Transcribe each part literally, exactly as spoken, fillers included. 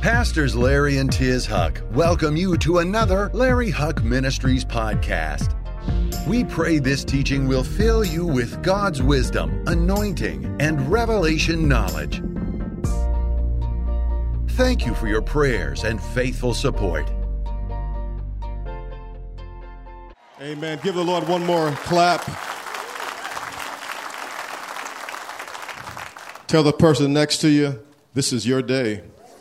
Pastors Larry and Tiz Huck welcome you to another Larry Huck Ministries podcast. We pray this teaching will fill you with God's wisdom, anointing, and revelation knowledge. Thank you for your prayers and faithful support. Amen. Give the Lord one more clap. Tell the person next to you, this is your day.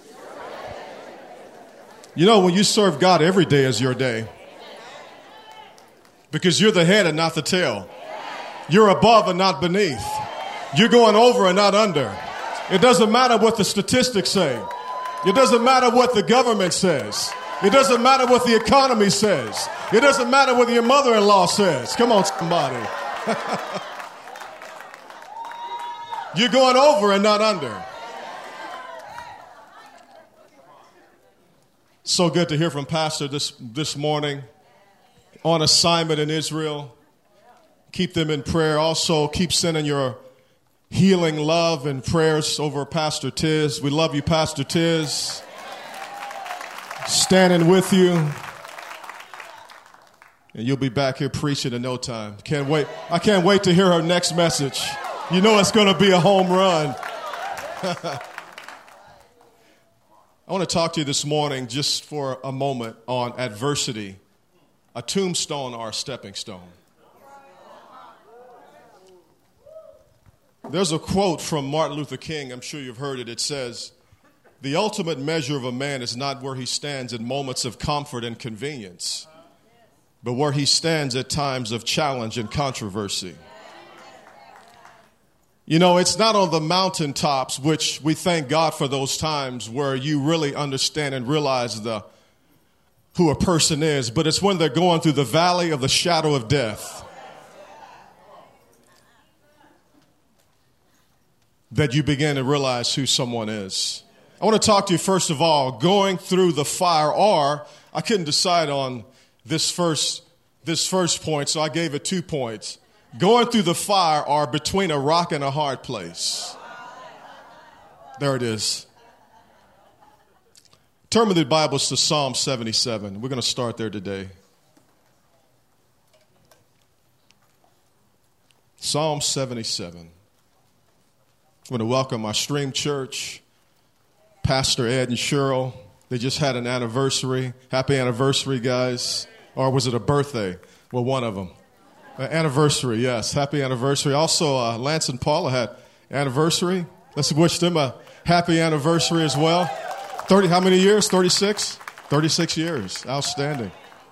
You know, when you serve God, every day is your day. Because you're the head and not the tail. You're above and not beneath. You're going over and not under. It doesn't matter what the statistics say. It doesn't matter what the government says. It doesn't matter what the economy says. It doesn't matter what your mother-in-law says. Come on, somebody. You're going over and not under. So good to hear from Pastor this, this morning. On assignment in Israel. Keep them in prayer. Also, keep sending your healing love and prayers over Pastor Tiz. We love you, Pastor Tiz. Standing with you. And you'll be back here preaching in no time. Can't wait. I can't wait to hear her next message. You know it's going to be a home run. I want to talk to you this morning just for a moment on adversity. A tombstone or a stepping stone. There's a quote from Martin Luther King. I'm sure you've heard it. It says, "The ultimate measure of a man is not where he stands in moments of comfort and convenience, but where he stands at times of challenge and controversy." You know, it's not on the mountaintops, which we thank God for those times where you really understand and realize the who a person is, but it's when they're going through the valley of the shadow of death that you begin to realize who someone is. I want to talk to you first of all, going through the fire, or I couldn't decide on this first this first point, so I gave it two points. Going through the fire or between a rock and a hard place. There it is. Turn with the Bibles to Psalm seventy-seven. We're going to start there today. Psalm seventy-seven. I'm going to welcome our Stream Church, Pastor Ed and Cheryl. They just had an anniversary. Happy anniversary, guys. Or was it a birthday? Well, one of them. Uh, anniversary, yes. Happy anniversary. Also, uh, Lance and Paula had anniversary. Let's wish them a happy anniversary as well. thirty, how many years? thirty-six? thirty-six years. Outstanding.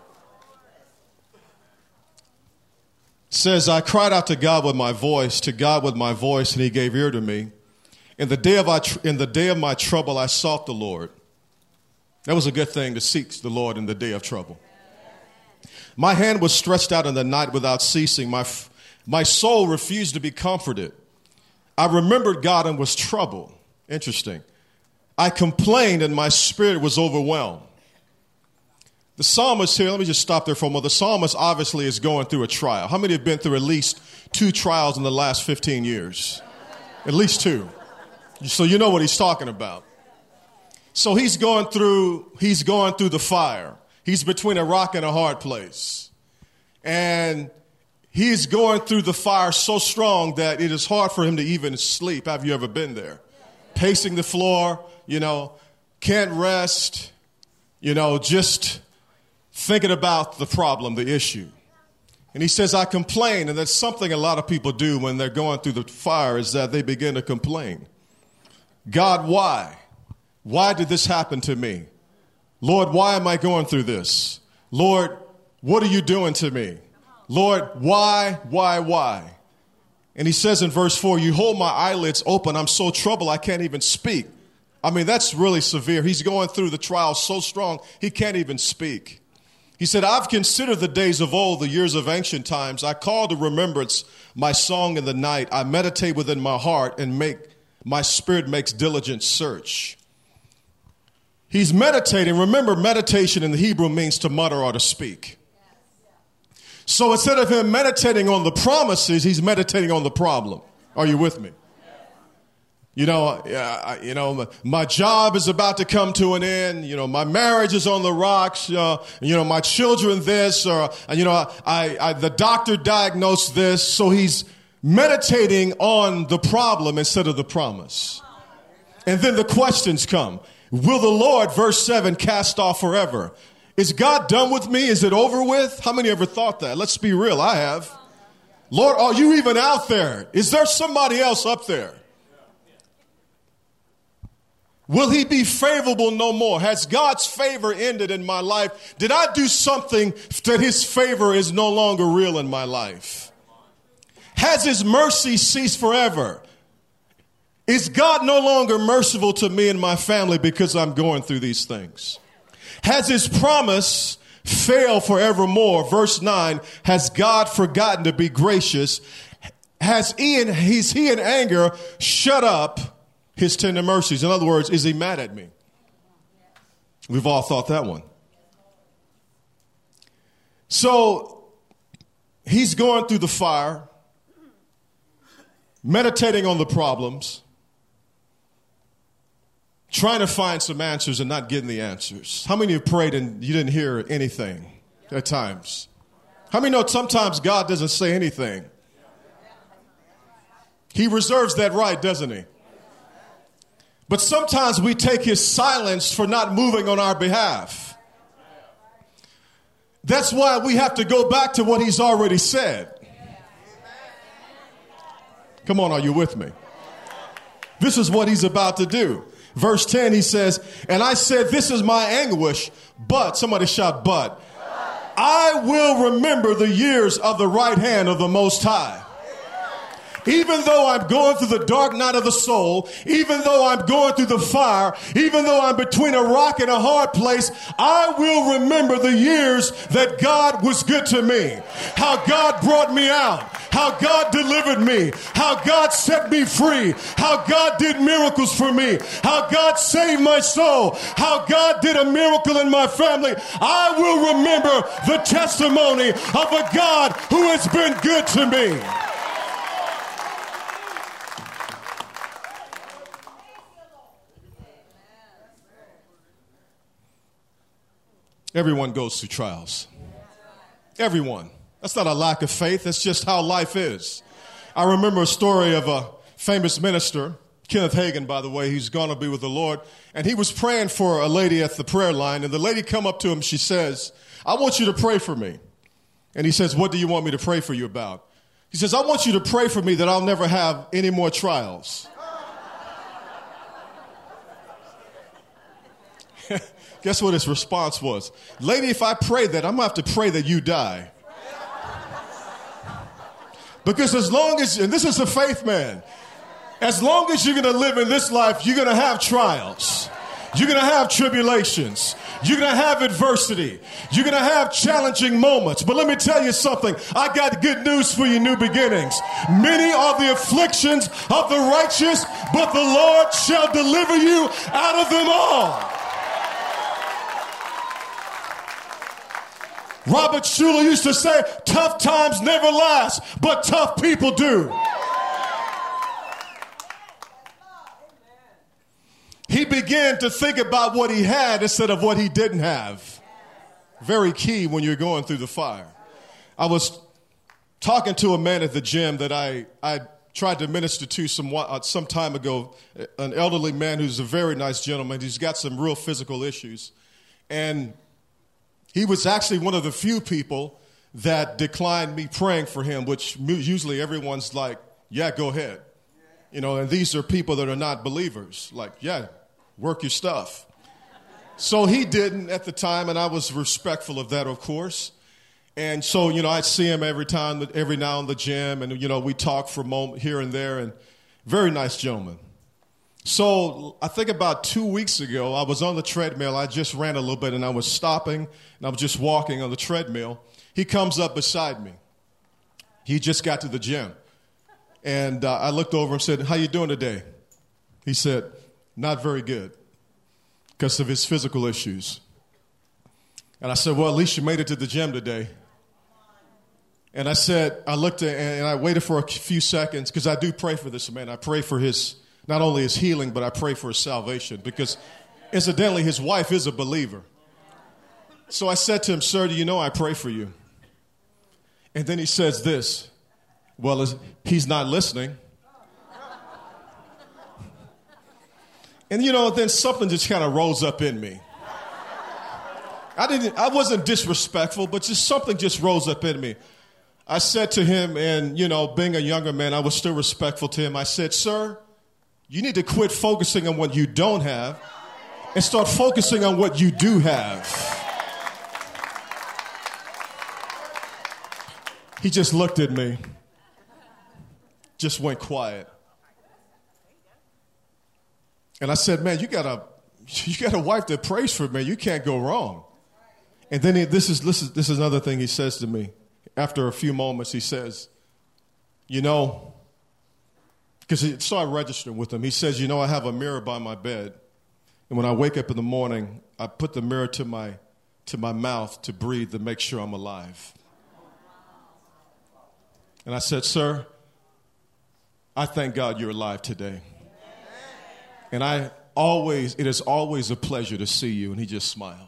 It says, "I cried out to God with my voice, to God with my voice, and he gave ear to me. In the day of, I tr- in the day of my trouble, I sought the Lord." That was a good thing, to seek the Lord in the day of trouble. "My hand was stretched out in the night without ceasing. My, f- my soul refused to be comforted. I remembered God and was troubled." Interesting. "I complained and my spirit was overwhelmed." The psalmist here, let me just stop there for a moment. The psalmist obviously is going through a trial. How many have been through at least two trials in the last fifteen years? At least two. So you know what he's talking about. So he's going through, he's going through the fire. He's between a rock and a hard place. And he's going through the fire so strong that it is hard for him to even sleep. Have you ever been there? Pacing the floor, you know, can't rest, you know, just thinking about the problem, the issue. And he says, "I complain," and that's something a lot of people do when they're going through the fire, is that they begin to complain. "God, why? Why did this happen to me? Lord, why am I going through this? Lord, what are you doing to me? Lord, why, why, why?" And he says in verse four, "You hold my eyelids open. I'm so troubled I can't even speak." I mean, that's really severe. He's going through the trial so strong he can't even speak. He said, "I've considered the days of old, the years of ancient times. I call to remembrance my song in the night. I meditate within my heart and make my spirit makes diligent search." He's meditating. Remember, meditation in the Hebrew means to mutter or to speak. So instead of him meditating on the promises, he's meditating on the problem. Are you with me? You know, uh, you know, my job is about to come to an end. You know, my marriage is on the rocks. Uh, you know, my children this, or uh, you know, I, I, the doctor diagnosed this. So he's meditating on the problem instead of the promise. And then the questions come: will the Lord, verse seven, cast off forever? Is God done with me? Is it over with? How many ever thought that? Let's be real. I have. Lord, are you even out there? Is there somebody else up there? Will he be favorable no more? Has God's favor ended in my life? Did I do something that his favor is no longer real in my life? Has his mercy ceased forever? Is God no longer merciful to me and my family because I'm going through these things? Has his promise failed forevermore? Verse nine, has God forgotten to be gracious? Has he in, is he in anger shut up his tender mercies? In other words, is he mad at me? We've all thought that one. So he's going through the fire, meditating on the problems, trying to find some answers and not getting the answers. How many of you prayed and you didn't hear anything at times? How many know sometimes God doesn't say anything? He reserves that right, doesn't he? But sometimes we take his silence for not moving on our behalf. That's why we have to go back to what he's already said. Come on, are you with me? This is what he's about to do. Verse ten, he says, and I said, this is my anguish, but, somebody shout, but, I will remember the years of the right hand of the Most High. Even though I'm going through the dark night of the soul, even though I'm going through the fire, even though I'm between a rock and a hard place, I will remember the years that God was good to me. How God brought me out. How God delivered me. How God set me free. How God did miracles for me. How God saved my soul. How God did a miracle in my family. I will remember the testimony of a God who has been good to me. Everyone goes through trials. Everyone. That's not a lack of faith. That's just how life is. I remember a story of a famous minister, Kenneth Hagin, by the way, who's going to be with the Lord. And he was praying for a lady at the prayer line. And the lady come up to him. She says, I want you to pray for me. And he says, what do you want me to pray for you about? He says, I want you to pray for me that I'll never have any more trials. Guess what his response was? Lady, if I pray that, I'm going to have to pray that you die. Because as long as, and this is a faith man, as long as you're going to live in this life, you're going to have trials. You're going to have tribulations. You're going to have adversity. You're going to have challenging moments. But let me tell you something. I got good news for you, New Beginnings. Many are the afflictions of the righteous, but the Lord shall deliver you out of them all. Robert Schuller used to say, tough times never last, but tough people do. He began to think about what he had instead of what he didn't have. Very key when you're going through the fire. I was talking to a man at the gym that I, I tried to minister to some, uh, some time ago, an elderly man who's a very nice gentleman. He's got some real physical issues. And he was actually one of the few people that declined me praying for him, which usually everyone's like, yeah, go ahead. You know, and these are people that are not believers. Like, yeah, work your stuff. So he didn't at the time, and I was respectful of that, of course. And so, you know, I'd see him every time, every now in the gym, and, you know, we talk for a moment here and there, and very nice gentleman. So I think about two weeks ago, I was on the treadmill. I just ran a little bit, and I was stopping, and I was just walking on the treadmill. He comes up beside me. He just got to the gym. And uh, I looked over and said, how you doing today? He said, not very good because of his physical issues. And I said, well, at least you made it to the gym today. And I said, I looked at, and I waited for a few seconds because I do pray for this man. I pray for his not only his healing, but I pray for his salvation because incidentally, his wife is a believer. So I said to him, sir, do you know I pray for you? And then he says this, well, he's not listening. And, you know, then something just kind of rose up in me. I didn't, I wasn't disrespectful, but just something just rose up in me. I said to him, and, you know, being a younger man, I was still respectful to him. I said, sir, you need to quit focusing on what you don't have and start focusing on what you do have. He just looked at me, just went quiet. And I said, man, you got a, you got a wife that prays for me. You can't go wrong. And then he, this is, this is, this is another thing he says to me. After a few moments, he says, you know, because it started registering with him. He says, you know, I have a mirror by my bed. And when I wake up in the morning, I put the mirror to my, to my mouth to breathe to make sure I'm alive. And I said, sir, I thank God you're alive today. And I always, it is always a pleasure to see you. And he just smiled.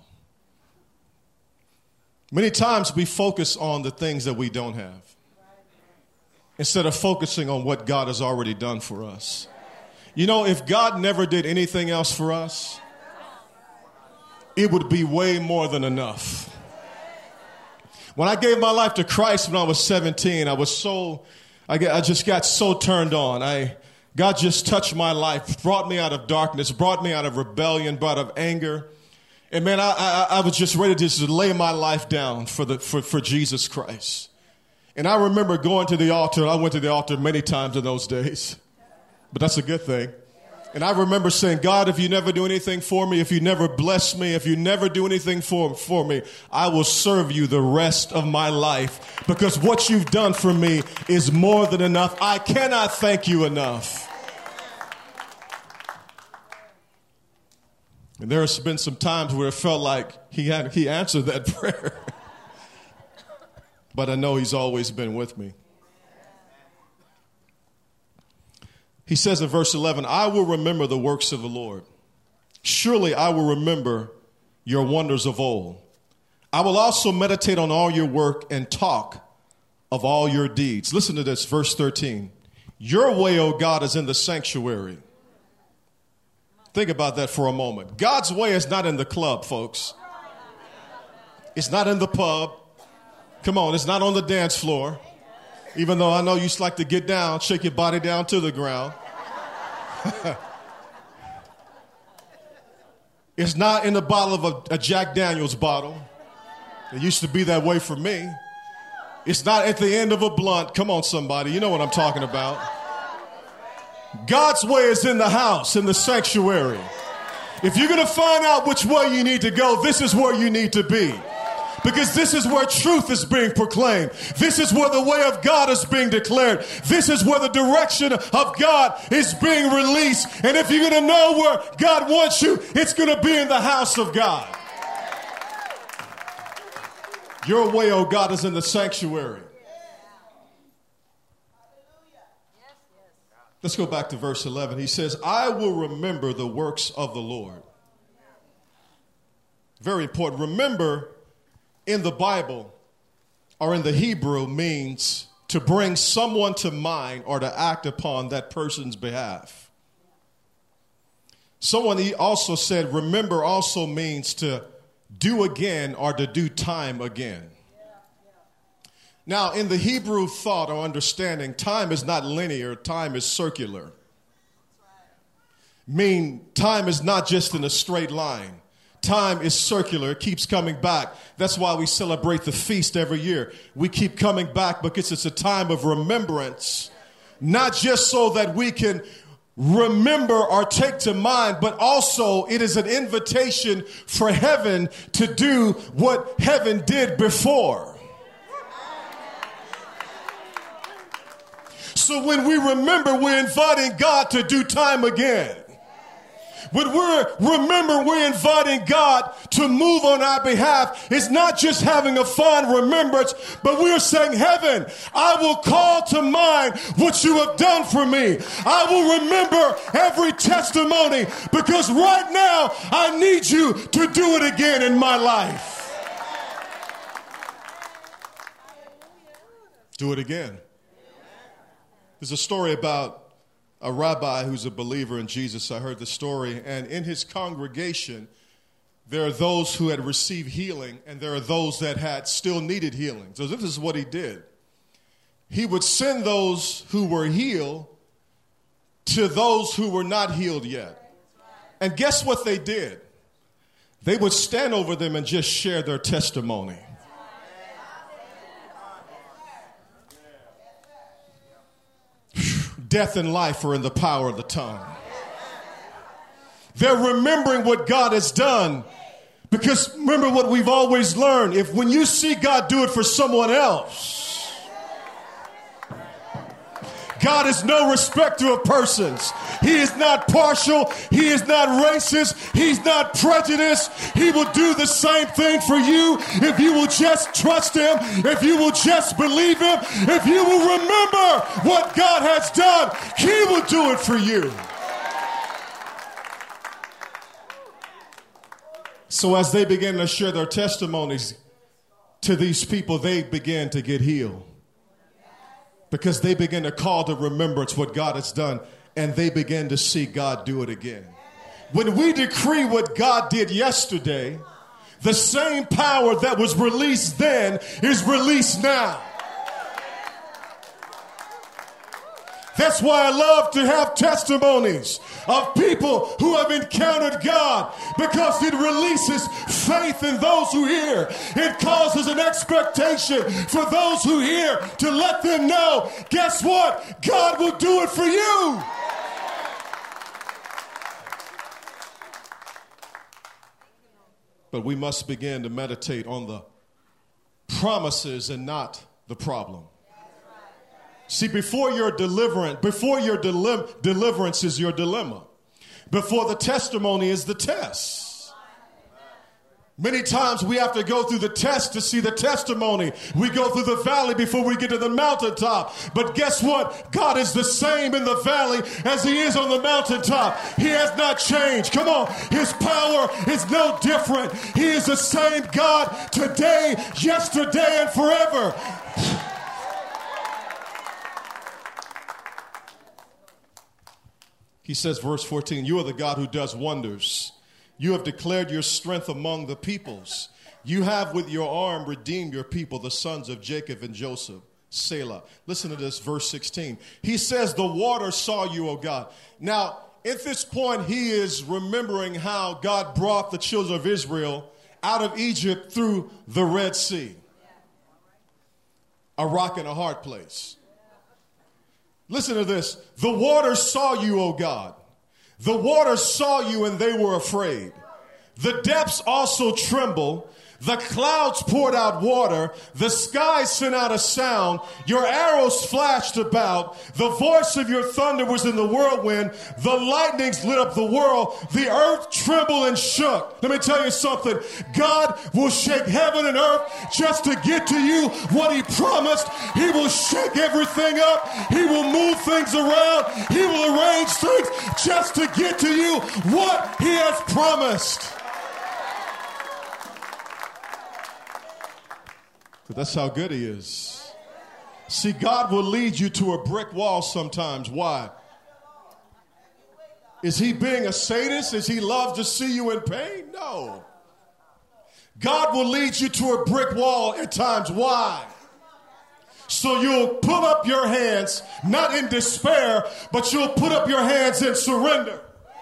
Many times we focus on the things that we don't have instead of focusing on what God has already done for us. You know, if God never did anything else for us, it would be way more than enough. When I gave my life to Christ when I was seventeen, I was so, I, get, I just got so turned on. I God just touched my life, brought me out of darkness, brought me out of rebellion, brought out of anger. And man, I, I, I was just ready to just lay my life down for, the, for, for Jesus Christ. And I remember going to the altar. I went to the altar many times in those days, but that's a good thing. And I remember saying, God, if you never do anything for me, if you never bless me, if you never do anything for, for me, I will serve you the rest of my life because what you've done for me is more than enough. I cannot thank you enough. And there's been some times where it felt like he had, he answered that prayer. But I know he's always been with me. He says in verse eleven, I will remember the works of the Lord. Surely I will remember your wonders of old. I will also meditate on all your work and talk of all your deeds. Listen to this, verse thirteen. Your way, O God, is in the sanctuary. Think about that for a moment. God's way is not in the club, folks. It's not in the pub. Come on, it's not on the dance floor. Even though I know you like to get down, shake your body down to the ground. It's not in the bottle of a, a Jack Daniels bottle. It used to be that way for me. It's not at the end of a blunt. Come on, somebody. You know what I'm talking about. God's way is in the house, in the sanctuary. If you're going to find out which way you need to go, this is where you need to be. Because this is where truth is being proclaimed. This is where the way of God is being declared. This is where the direction of God is being released. And if you're going to know where God wants you, it's going to be in the house of God. Your way, oh God, is in the sanctuary. Let's go back to verse eleven. He says, I will remember the works of the Lord. Very important. Remember, in the Bible, or in the Hebrew, means to bring someone to mind or to act upon that person's behalf. Someone he also said, remember also means to do again or to do time again. Now, in the Hebrew thought or understanding, time is not linear, time is circular. Mean, time is not just in a straight line. Time is circular. It keeps coming back. That's why we celebrate the feast every year. We keep coming back because it's a time of remembrance, not just so that we can remember or take to mind, but also it is an invitation for heaven to do what heaven did before. So when we remember, we're inviting God to do time again. When we're remember we're inviting God to move on our behalf, it's not just having a fond remembrance, but we're saying, heaven, I will call to mind what you have done for me. I will remember every testimony because right now I need you to do it again in my life. Do it again. There's a story about a rabbi who's a believer in Jesus. I heard the story, and in his congregation, there are those who had received healing, and there are those that had still needed healing. So this is what he did. He would send those who were healed to those who were not healed yet. And guess what they did? They would stand over them and just share their testimony. Death and life are in the power of the tongue. They're remembering what God has done. Because remember what we've always learned. If when you see God do it for someone else, God is no respecter of persons. He is not partial. He is not racist. He's not prejudiced. He will do the same thing for you if you will just trust him, if you will just believe him, if you will remember what God has done, he will do it for you. So as they began to share their testimonies to these people, they began to get healed. Because they began to call to remembrance what God has done, and they began to see God do it again. When we decree what God did yesterday, the same power that was released then is released now. That's why I love to have testimonies of people who have encountered God, because it releases faith in those who hear. It causes an expectation for those who hear to let them know, guess what? God will do it for you. But we must begin to meditate on the promises and not the problem. See, before your deliverance, before your deli- deliverance is your dilemma. Before the testimony is the test. Many times we have to go through the test to see the testimony. We go through the valley before we get to the mountaintop. But guess what? God is the same in the valley as he is on the mountaintop. He has not changed. Come on. His power is no different. He is the same God today, yesterday, and forever. He says, verse fourteen, you are the God who does wonders. You have declared your strength among the peoples. You have with your arm redeemed your people, the sons of Jacob and Joseph. Selah. Listen to this, verse sixteen. He says, the water saw you, O God. Now, at this point, he is remembering how God brought the children of Israel out of Egypt through the Red Sea. A rock and a hard place. Listen to this. The water saw you, O God. The water saw you and they were afraid. The depths also tremble. The clouds poured out water. The sky sent out a sound. Your arrows flashed about. The voice of your thunder was in the whirlwind. The lightnings lit up the world. The earth trembled and shook. Let me tell you something. God will shake heaven and earth just to get to you what he promised. He will shake everything up. He will move things around. He will arrange things just to get to you what he has promised. That's how good he is. See, God will lead you to a brick wall sometimes. Why? Is he being a sadist? Is he love to see you in pain? No. God will lead you to a brick wall at times. Why? So you'll put up your hands, not in despair, but you'll put up your hands in surrender.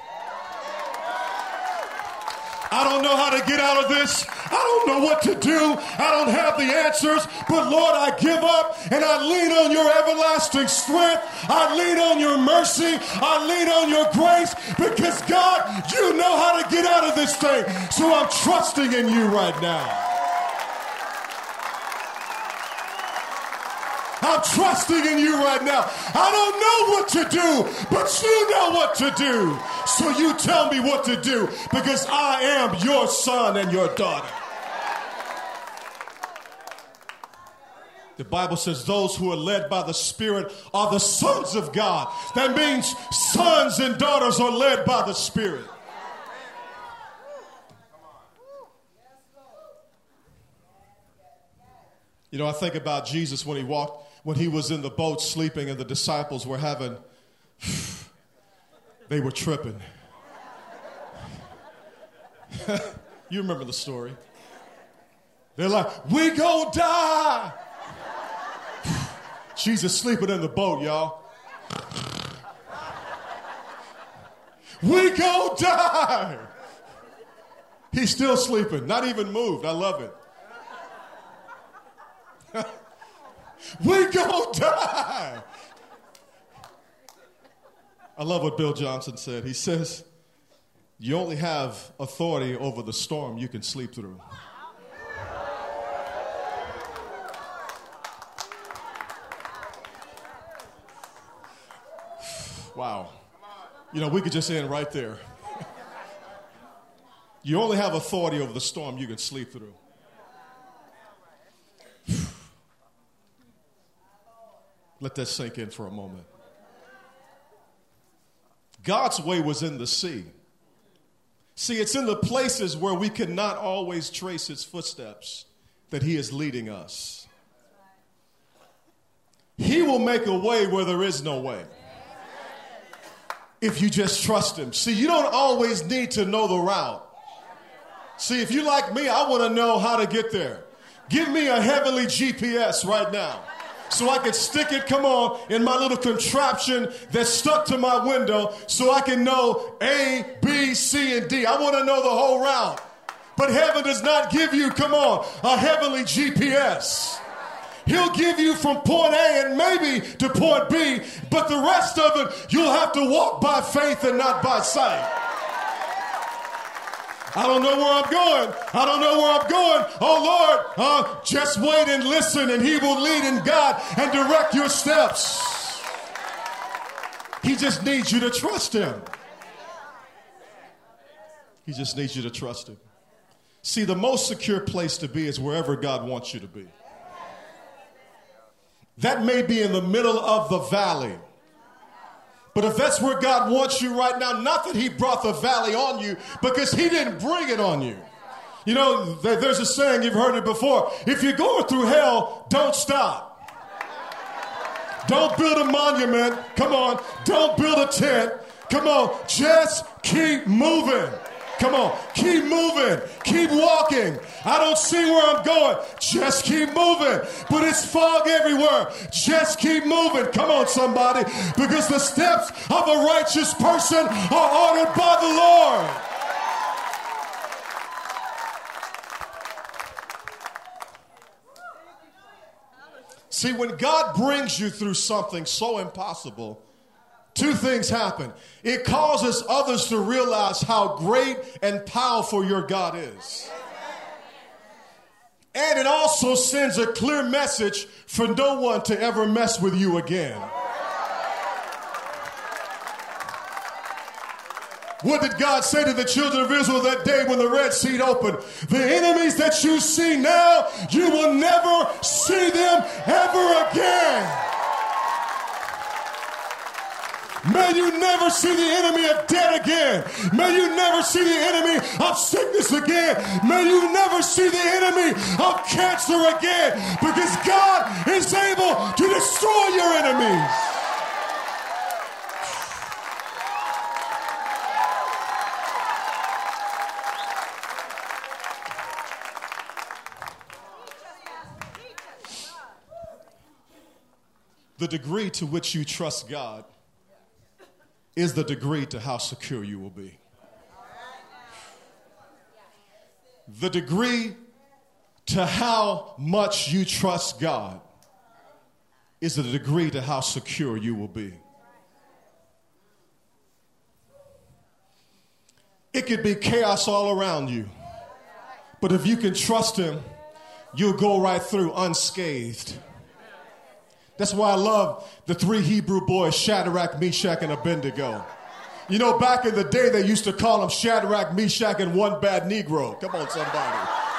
I don't know how to get out of this. I don't know what to do. I don't have the answers. But Lord, I give up and I lean on your everlasting strength. I lean on your mercy. I lean on your grace because God, you know how to get out of this thing. So I'm trusting in you right now. I'm trusting in you right now. I don't know what to do, but you know what to do. So you tell me what to do, because I am your son and your daughter. The Bible says those who are led by the Spirit are the sons of God. That means sons and daughters are led by the Spirit. You know, I think about Jesus when he walked, when he was in the boat sleeping and the disciples were having, they were tripping. You remember the story. They're like, we gonna die. Jesus sleeping in the boat, y'all. We gonna die. He's still sleeping, not even moved. I love it. We gonna die. I love what Bill Johnson said. He says, you only have authority over the storm you can sleep through. Wow. You know, we could just end right there. You only have authority over the storm you can sleep through. Let that sink in for a moment. God's way was in the sea. See, it's in the places where we cannot always trace his footsteps that he is leading us. He will make a way where there is no way, if you just trust him. See, you don't always need to know the route. See, if you like me, I want to know how to get there. Give me a heavenly G P S right now, so I can stick it, come on, in my little contraption that's stuck to my window, so I can know A, B, C, and D. I want to know the whole route. But heaven does not give you, come on, a heavenly G P S. He'll give you from point A and maybe to point B, but the rest of it, you'll have to walk by faith and not by sight. I don't know where I'm going. I don't know where I'm going. Oh, Lord, uh, just wait and listen, and he will lead and guide and direct your steps. He just needs you to trust him. He just needs you to trust him. See, the most secure place to be is wherever God wants you to be. That may be in the middle of the valley. But if that's where God wants you right now, not that he brought the valley on you, because he didn't bring it on you. You know, there's a saying, you've heard it before. If you're going through hell, don't stop. Don't build a monument. Come on. Don't build a tent. Come on. Just keep moving. Come on. Keep moving. Keep walking. I don't see where I'm going. Just keep moving. But it's fog everywhere. Just keep moving. Come on, somebody. Because the steps of a righteous person are ordered by the Lord. See, when God brings you through something so impossible, two things happen. It causes others to realize how great and powerful your God is. And it also sends a clear message for no one to ever mess with you again. What did God say to the children of Israel that day when the Red Sea opened? The enemies that you see now, you will never see them ever again. May you never see the enemy of death again. May you never see the enemy of sickness again. May you never see the enemy of cancer again, because God is able to destroy your enemies. The degree to which you trust God is the degree to how secure you will be. The degree to how much you trust God is the degree to how secure you will be. It could be chaos all around you, but if you can trust him, you'll go right through unscathed. That's why I love the three Hebrew boys, Shadrach, Meshach, and Abednego. You know, back in the day, they used to call them Shadrach, Meshach, and one bad Negro. Come on, somebody.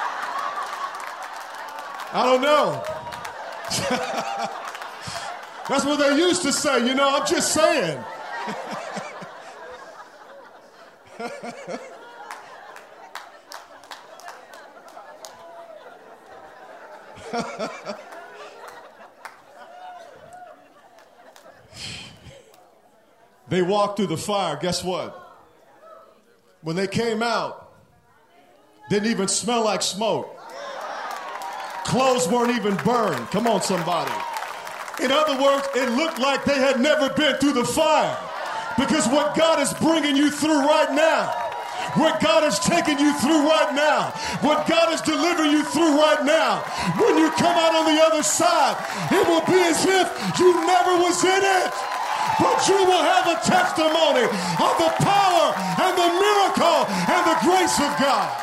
I don't know. That's what they used to say, you know, I'm just saying. They walked through the fire. Guess what? When they came out, didn't even smell like smoke. Clothes weren't even burned. Come on, somebody. In other words, it looked like they had never been through the fire. Because what God is bringing you through right now, what God is taking you through right now, what God is delivering you through right now, when you come out on the other side, it will be as if you never was in it. But you will have a testimony of the power and the miracle and the grace of God.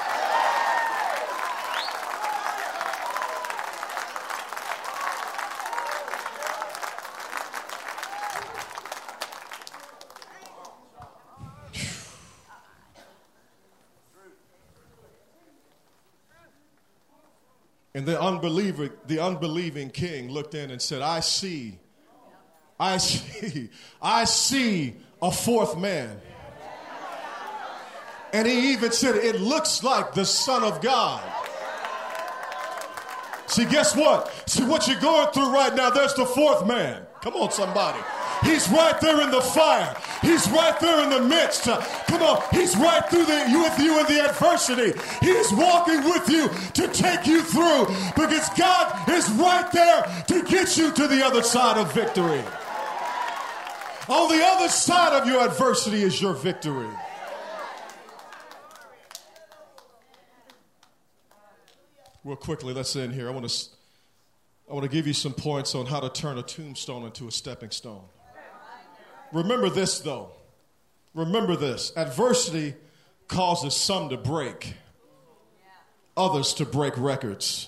And the unbeliever, the unbelieving king looked in and said, I see, I see, I see a fourth man. And he even said, it looks like the Son of God. See, guess what? See, what you're going through right now, there's the fourth man. Come on, somebody. He's right there in the fire. He's right there in the midst. Uh, come on, he's right through the, you with you in the adversity. He's walking with you to take you through because God is right there to get you to the other side of victory. On the other side of your adversity is your victory. Real quickly, let's end here. I want to, I want to give you some points on how to turn a tombstone into a stepping stone. Remember this, though. Remember this. Adversity causes some to break, others to break records.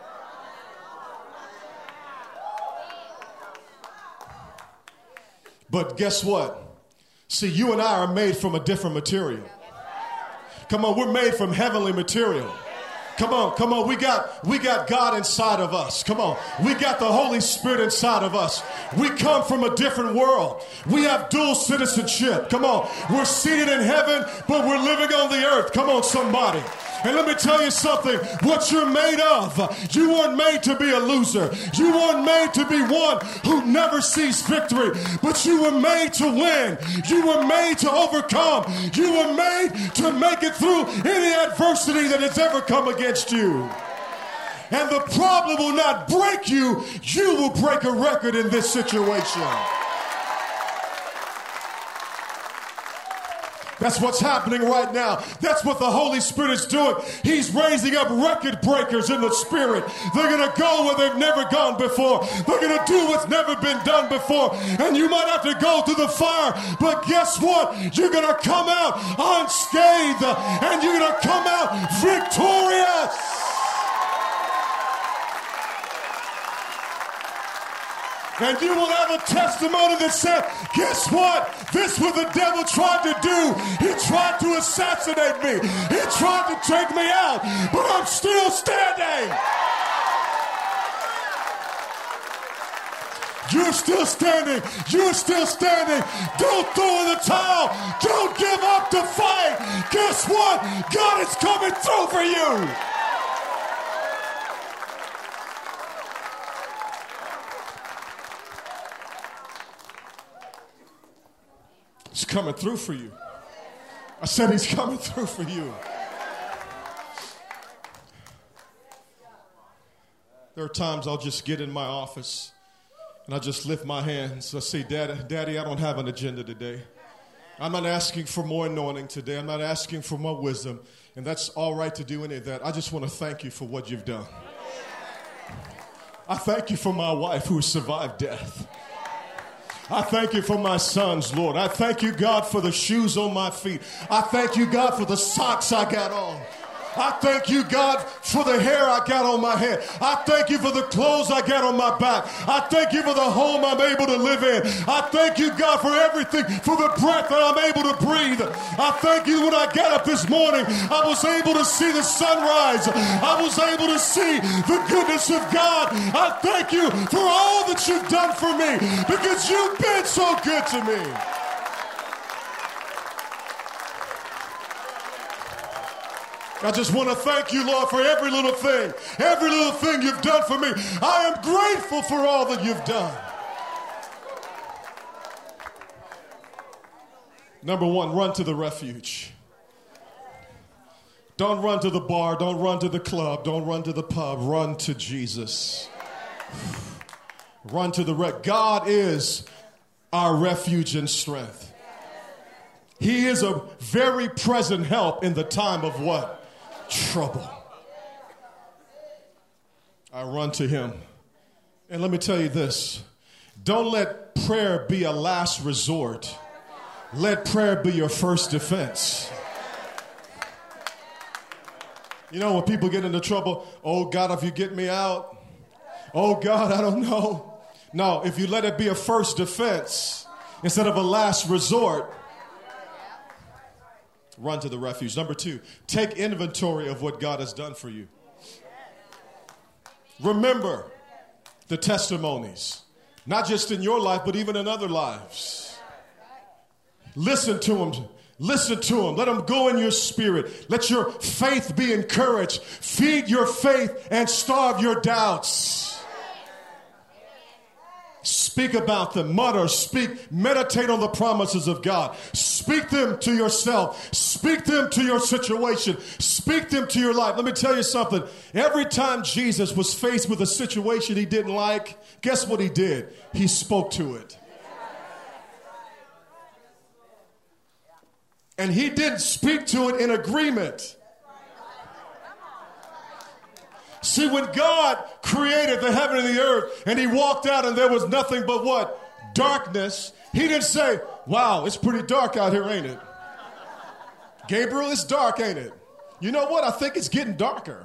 But guess what? See, you and I are made from a different material. Come on, we're made from heavenly material. Come on, come on. We got we got God inside of us. Come on. We got the Holy Spirit inside of us. We come from a different world. We have dual citizenship. Come on. We're seated in heaven, but we're living on the earth. Come on, somebody. And let me tell you something. What you're made of, you weren't made to be a loser. You weren't made to be one who never sees victory. But you were made to win. You were made to overcome. You were made to make it through any adversity that has ever come against you. And the problem will not break you. You will break a record in this situation. That's what's happening right now. That's what the Holy Spirit is doing. He's raising up record breakers in the Spirit. They're going to go where they've never gone before. They're going to do what's never been done before. And you might have to go through the fire, but guess what? You're going to come out unscathed, and you're going to come out victorious. And you will have a testimony that said, guess what? This what the devil tried to do. He tried to assassinate me. He tried to take me out, but I'm still standing. You're still standing. You're still standing. Don't throw in the towel. Don't give up the fight. Guess what? God is coming through for you. He's coming through for you. I said he's coming through for you. There are times I'll just get in my office and I just lift my hands. I say, Daddy, Daddy, I don't have an agenda today. I'm not asking for more anointing today. I'm not asking for more wisdom. And that's all right to do any of that. I just want to thank you for what you've done. I thank you for my wife who has survived death. I thank you for my sons, Lord. I thank you, God, for the shoes on my feet. I thank you, God, for the socks I got on. I thank you, God, for the hair I got on my head. I thank you for the clothes I got on my back. I thank you for the home I'm able to live in. I thank you, God, for everything, for the breath that I'm able to breathe. I thank you when I got up this morning, I was able to see the sunrise. I was able to see the goodness of God. I thank you for all that you've done for me because you've been so good to me. I just want to thank you, Lord, for every little thing, every little thing you've done for me. I am grateful for all that you've done. Number one, run to the refuge. Don't run to the bar. Don't run to the club. Don't run to the pub. Run to Jesus. Run to the wreck. God is our refuge and strength. He is a very present help in the time of what? Trouble. I run to him. And let me tell you this. Don't let prayer be a last resort. Let prayer be your first defense. You know, when people get into trouble, oh God, if you get me out. Oh God, I don't know. No, if you let it be a first defense instead of a last resort, run to the refuge. Number two, take inventory of what God has done for you. Remember the testimonies, not just in your life, but even in other lives. Listen to them. Listen to them. Let them go in your spirit. Let your faith be encouraged. Feed your faith and starve your doubts. Speak about them, mutter, speak, meditate on the promises of God. Speak them to yourself. Speak them to your situation. Speak them to your life. Let me tell you something. Every time Jesus was faced with a situation he didn't like, guess what he did? He spoke to it. And he didn't speak to it in agreement. See, when God created the heaven and the earth and he walked out and there was nothing but what? Darkness. He didn't say, wow, it's pretty dark out here, ain't it? Gabriel, it's dark, ain't it? You know what? I think it's getting darker.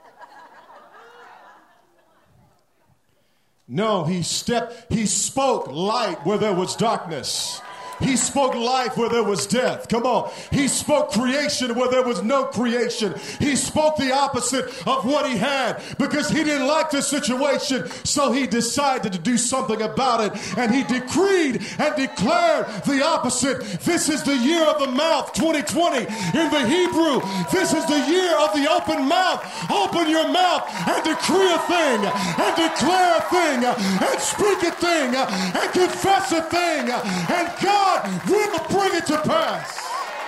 No, he stepped, he spoke light where there was darkness. He spoke life where there was death. Come on. He spoke creation where there was no creation. He spoke the opposite of what he had because he didn't like the situation. So he decided to do something about it. And he decreed and declared the opposite. This is the year of the mouth, twenty twenty. In the Hebrew, this is the year of the open mouth. Open your mouth and decree a thing and declare a thing and speak a thing and confess a thing. And God will bring it to pass.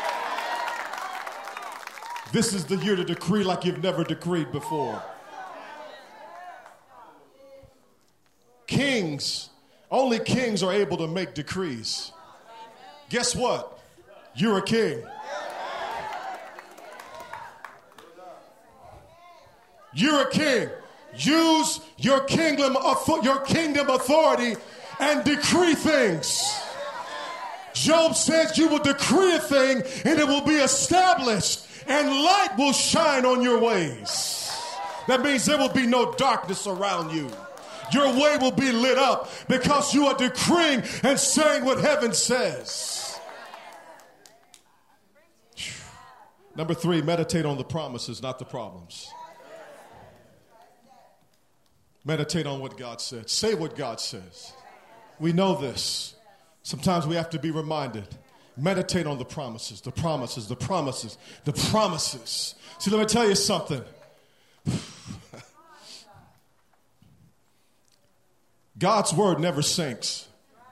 This is the year to decree like you've never decreed before. Kings, only kings are able to make decrees. Guess what? You're a king. You're a king. Use your kingdom, your kingdom authority and decree things. Job says you will decree a thing and it will be established and light will shine on your ways. That means there will be no darkness around you. Your way will be lit up because you are decreeing and saying what heaven says. Number three, meditate on the promises, not the problems. Meditate on what God said. Say what God says. We know this. Sometimes we have to be reminded. Meditate on the promises, the promises, the promises, the promises. See, let me tell you something. God's word never sinks.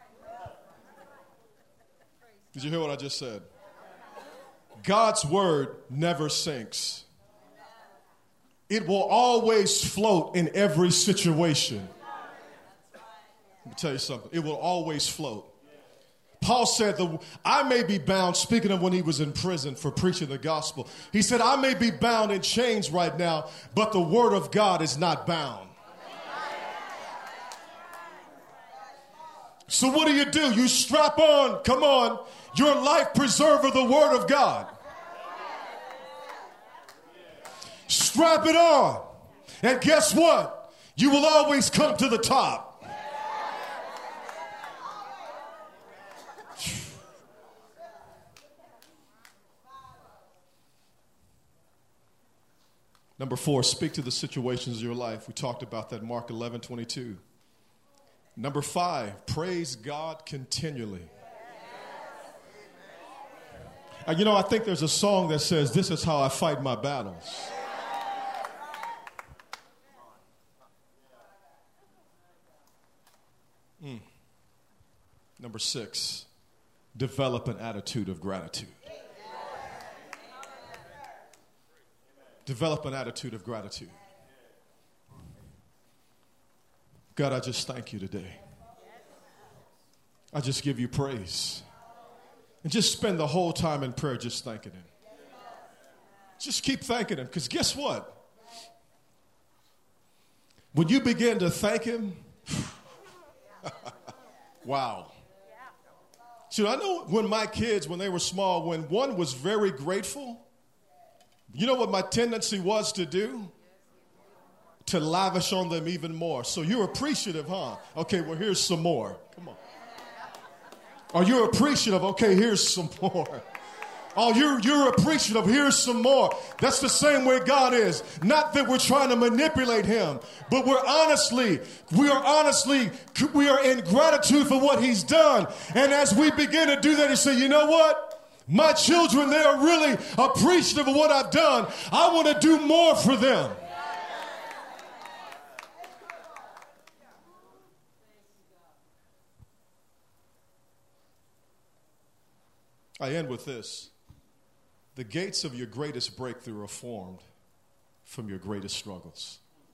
Did you hear what I just said? God's word never sinks. It will always float in every situation. Let me tell you something. It will always float. Paul said, the, I may be bound, speaking of when he was in prison for preaching the gospel. He said, I may be bound in chains right now, but the word of God is not bound. So what do you do? You strap on, come on, your life preserver, the word of God. strap it on. And guess what? You will always come to the top. Number four, speak to the situations of your life. We talked about that, Mark eleven twenty-two. Number five, praise God continually. And you know, I think there's a song that says, this is how I fight my battles. Mm. Number six, develop an attitude of gratitude. Develop an attitude of gratitude. God, I just thank you today. I just give you praise. And just spend the whole time in prayer just thanking him. Just keep thanking him, because guess what? When you begin to thank him, wow. See, I know when my kids, when they were small, when one was very grateful, you know what my tendency was to do? To lavish on them even more. So you're appreciative, huh? Okay, well, here's some more. Come on. Are you appreciative? Okay, here's some more. Oh, you're, you're appreciative. Here's some more. That's the same way God is. Not that we're trying to manipulate him, but we're honestly, we are honestly, we are in gratitude for what he's done. And as we begin to do that, he say, you know what? My children, they are really appreciative of what I've done. I want to do more for them. I end with this. The gates of your greatest breakthrough are formed from your greatest struggles.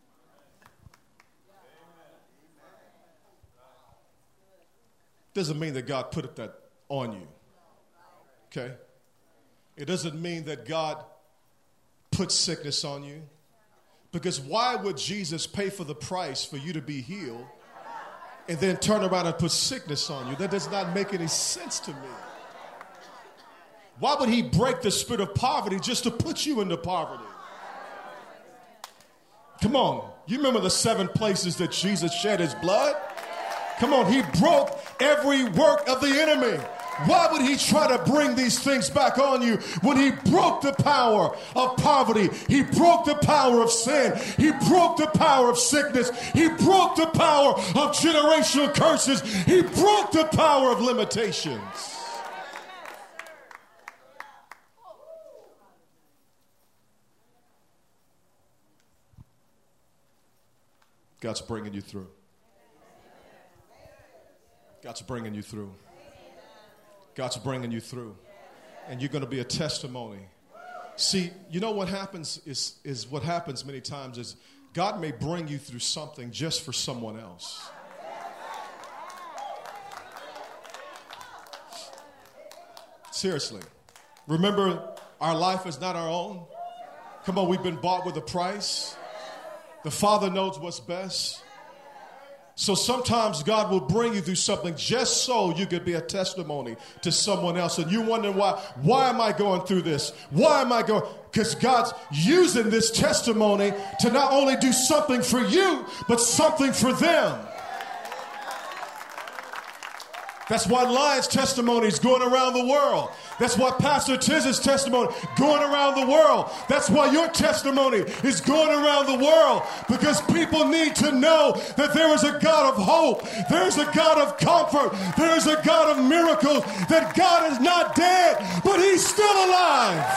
Doesn't mean that God put that on you. Okay? It doesn't mean that God put sickness on you. Because why would Jesus pay for the price for you to be healed and then turn around and put sickness on you? That does not make any sense to me. Why would he break the spirit of poverty just to put you into poverty? Come on. You remember the seven places that Jesus shed his blood? Come on. He broke every work of the enemy. Why would he try to bring these things back on you when he broke the power of poverty? He broke the power of sin. He broke the power of sickness. He broke the power of generational curses. He broke the power of limitations. God's bringing you through. God's bringing you through. God's bringing you through. And you're going to be a testimony. See, you know what happens is, is what happens many times is God may bring you through something just for someone else. Seriously. Remember, our life is not our own. Come on, we've been bought with a price. The Father knows what's best. So sometimes God will bring you through something just so you could be a testimony to someone else. And you're wondering why, why am I going through this? Why am I going? Because God's using this testimony to not only do something for you, but something for them. That's why Lion's testimony is going around the world. That's why Pastor Tiz's testimony going around the world. That's why your testimony is going around the world, because people need to know that there is a God of hope. There's a God of comfort. There's a God of miracles, that God is not dead, but he's still alive.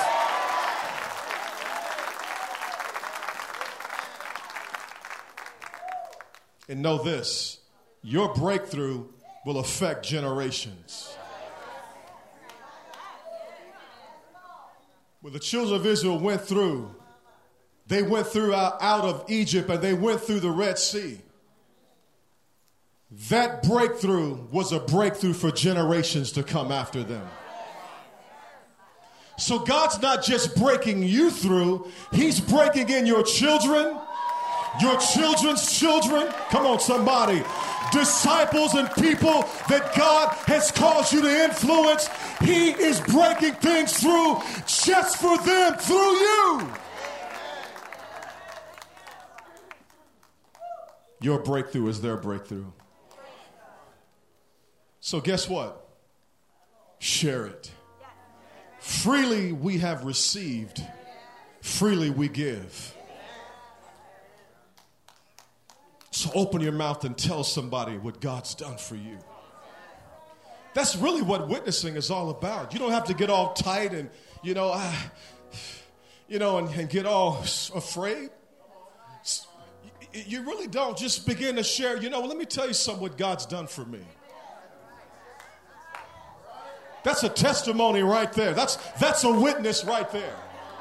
And know this, your breakthrough will affect generations. When the children of Israel went through, they went through out, out of Egypt and they went through the Red Sea. That breakthrough was a breakthrough for generations to come after them. So God's not just breaking you through, he's breaking in your children, your children's children. Come on, somebody. Disciples and people that God has caused you to influence. He is breaking things through just for them, through you. Your breakthrough is their breakthrough. So guess what? Share it. Freely we have received, freely we give. So open your mouth and tell somebody what God's done for you. That's really what witnessing is all about. You don't have to get all tight and, you know, uh, you know, and, and get all afraid. You really don't. Just begin to share. You know, let me tell you something what God's done for me. That's a testimony right there. That's, that's a witness right there.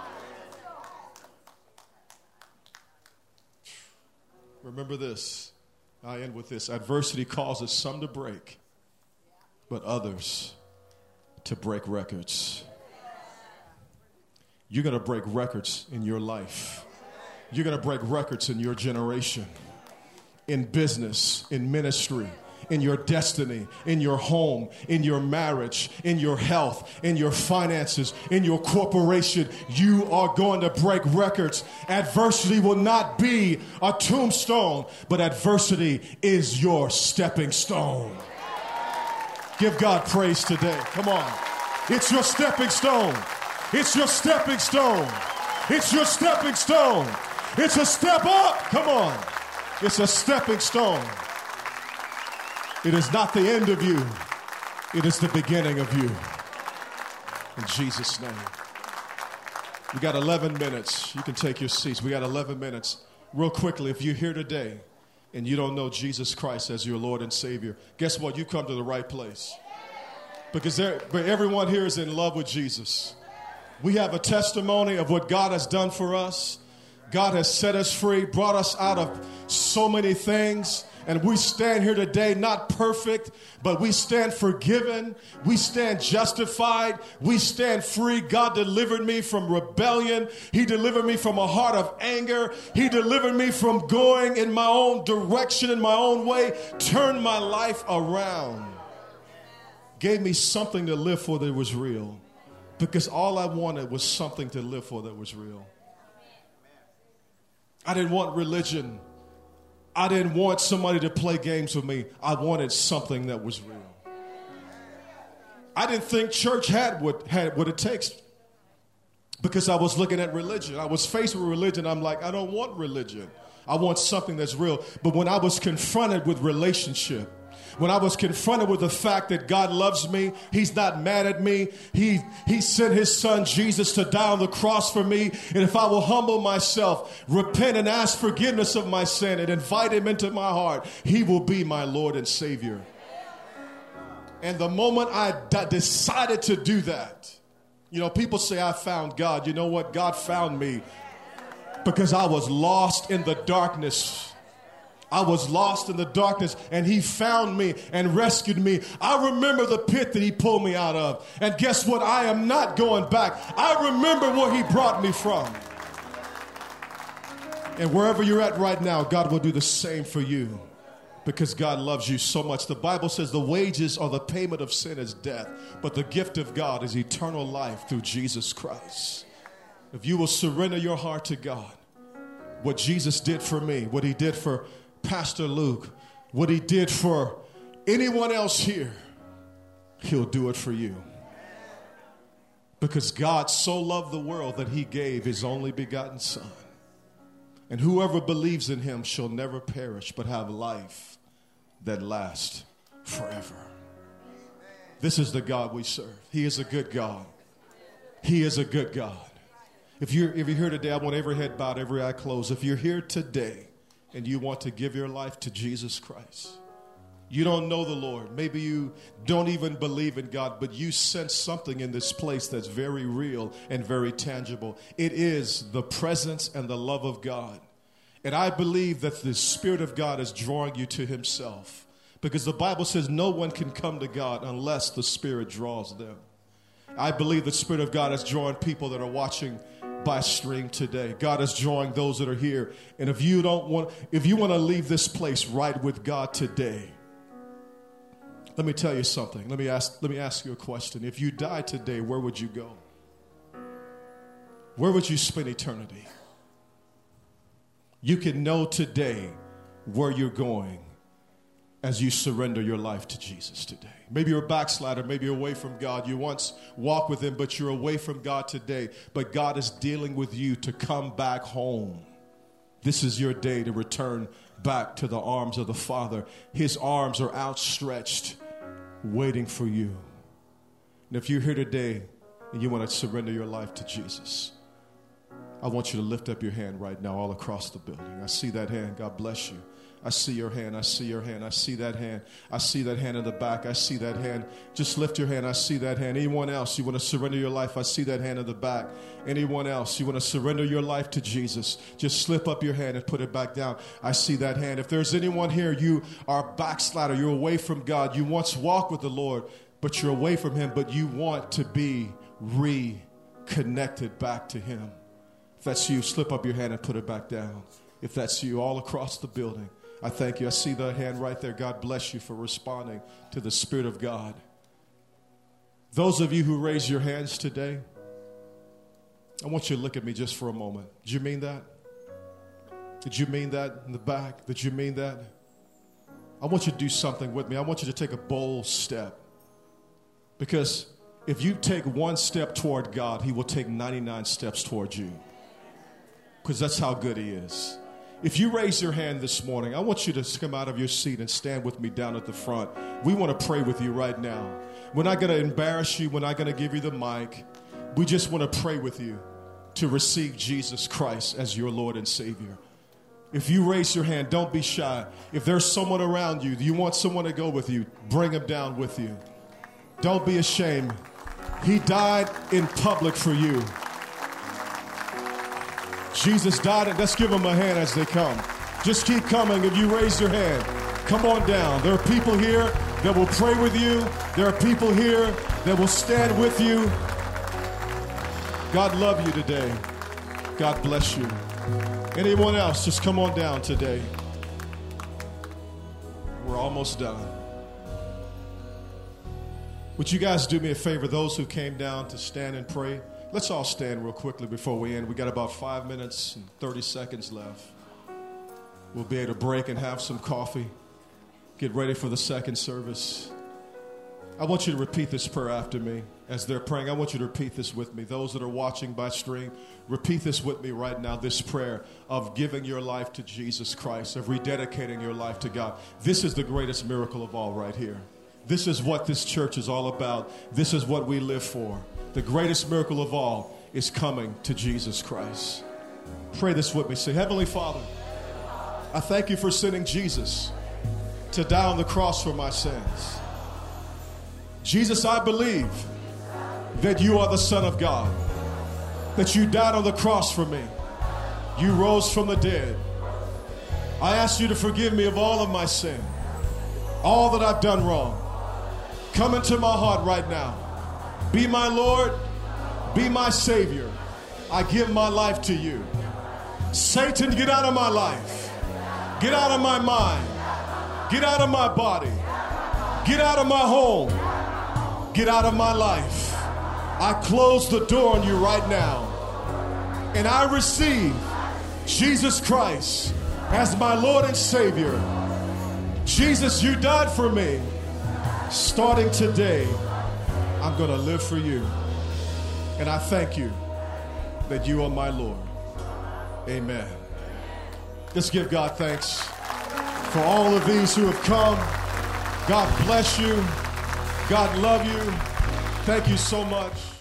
Remember this. I end with this. Adversity causes some to break, but others to break records. You're going to break records in your life. You're going to break records in your generation, in business, in ministry, in your destiny, in your home, in your marriage, in your health, in your finances, in your corporation. You are going to break records. Adversity will not be a tombstone, but adversity is your stepping stone. Give God praise today. Come on. It's your stepping stone. It's your stepping stone. It's your stepping stone. It's a step up. Come on. It's a stepping stone. It is not the end of you. It is the beginning of you. In Jesus' name. We got eleven minutes. You can take your seats. We got eleven minutes. Real quickly, if you're here today and you don't know Jesus Christ as your Lord and Savior, guess what? You come to the right place. Because there, but everyone here is in love with Jesus. We have a testimony of what God has done for us. God has set us free, brought us out of so many things. And we stand here today, not perfect, but we stand forgiven. We stand justified. We stand free. God delivered me from rebellion. He delivered me from a heart of anger. He delivered me from going in my own direction, in my own way, turned my life around. Gave me something to live for that was real. Because all I wanted was something to live for that was real. I didn't want religion. I didn't want somebody to play games with me. I wanted something that was real. I didn't think church had what, had what it takes because I was looking at religion. I was faced with religion. I'm like, I don't want religion. I want something that's real. But when I was confronted with relationship, when I was confronted with the fact that God loves me, he's not mad at me. He, he sent his son Jesus to die on the cross for me. And if I will humble myself, repent and ask forgiveness of my sin and invite him into my heart, he will be my Lord and Savior. And the moment I d- decided to do that, you know, people say I found God. You know what? God found me because I was lost in the darkness. I was lost in the darkness, and he found me and rescued me. I remember the pit that he pulled me out of. And guess what? I am not going back. I remember where he brought me from. And wherever you're at right now, God will do the same for you because God loves you so much. The Bible says the wages or the payment of sin is death, but the gift of God is eternal life through Jesus Christ. If you will surrender your heart to God, what Jesus did for me, what he did for Pastor Luke, what he did for anyone else here, he'll do it for you. Because God so loved the world that he gave his only begotten son. And whoever believes in him shall never perish, but have life that lasts forever. This is the God we serve. He is a good God. He is a good God. If you're, if you're here today, I want every head bowed, every eye closed. If you're here today, and you want to give your life to Jesus Christ. You don't know the Lord. Maybe you don't even believe in God, but you sense something in this place that's very real and very tangible. It is the presence and the love of God. And I believe that the Spirit of God is drawing you to himself because the Bible says no one can come to God unless the Spirit draws them. I believe the Spirit of God is drawing people that are watching by stream today. God is drawing those that are here. And if you don't want, if you want to leave this place right with God today, let me tell you something. Let me ask, let me ask you a question. If you died today, where would you go? Where would you spend eternity? You can know today where you're going as you surrender your life to Jesus today. Maybe you're a backslider. Maybe you're away from God. You once walked with him, but you're away from God today. But God is dealing with you to come back home. This is your day to return back to the arms of the Father. His arms are outstretched, waiting for you. And if you're here today and you want to surrender your life to Jesus, I want you to lift up your hand right now all across the building. I see that hand. God bless you. I see your hand. I see your hand. I see that hand. I see that hand in the back. I see that hand. Just lift your hand. I see that hand. Anyone else, you want to surrender your life? I see that hand in the back. Anyone else, you want to surrender your life to Jesus? Just slip up your hand and put it back down. I see that hand. If there's anyone here, you are a backslider. You're away from God. You once walked with the Lord, but you're away from him, but you want to be reconnected back to him. If that's you, slip up your hand and put it back down. If that's you, all across the building, I thank you. I see that hand right there. God bless you for responding to the Spirit of God. Those of you who raise your hands today, I want you to look at me just for a moment. Did you mean that? Did you mean that in the back? Did you mean that? I want you to do something with me. I want you to take a bold step. Because if you take one step toward God, he will take ninety-nine steps toward you. Because that's how good he is. If you raise your hand this morning, I want you to come out of your seat and stand with me down at the front. We want to pray with you right now. We're not going to embarrass you. We're not going to give you the mic. We just want to pray with you to receive Jesus Christ as your Lord and Savior. If you raise your hand, don't be shy. If there's someone around you, you want someone to go with you, bring him down with you. Don't be ashamed. He died in public for you. Jesus died. Let's give them a hand as they come. Just keep coming. If you raise your hand, come on down. There are people here that will pray with you. There are people here that will stand with you. God love you today. God bless you. Anyone else, just come on down today. We're almost done. Would you guys do me a favor, those who came down to stand and pray? Let's all stand real quickly before we end. We got about five minutes and thirty seconds left. We'll be able to break and have some coffee. Get ready for the second service. I want you to repeat this prayer after me as they're praying. I want you to repeat this with me. Those that are watching by stream, repeat this with me right now, this prayer of giving your life to Jesus Christ, of rededicating your life to God. This is the greatest miracle of all right here. This is what this church is all about. This is what we live for. The greatest miracle of all is coming to Jesus Christ. Pray this with me. Say, Heavenly Father, I thank you for sending Jesus to die on the cross for my sins. Jesus, I believe that you are the Son of God, that you died on the cross for me. You rose from the dead. I ask you to forgive me of all of my sin, all that I've done wrong. Come into my heart right now. Be my Lord, be my Savior. I give my life to you. Satan, get out of my life. Get out of my mind. Get out of my body. Get out of my home. Get out of my life. I close the door on you right now. And I receive Jesus Christ as my Lord and Savior. Jesus, you died for me. Starting today, I'm going to live for you. And I thank you that you are my Lord. Amen. Let's give God thanks for all of these who have come. God bless you. God love you. Thank you so much.